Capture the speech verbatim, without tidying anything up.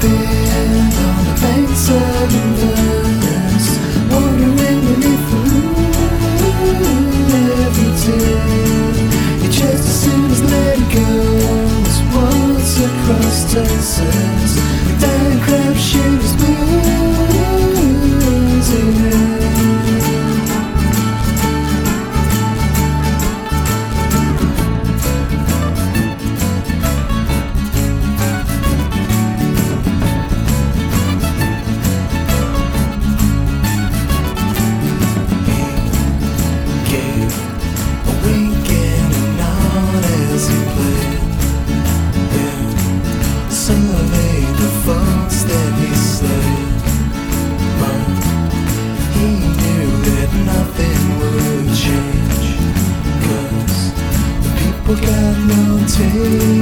been on the banks of rivers, wondering beneath the moon every day. You just as soon as let it go as once across Texas. Dying crab shooters blues away. Surveyed the folks that he slayed, but he knew that nothing would change, 'cause the people got no taste.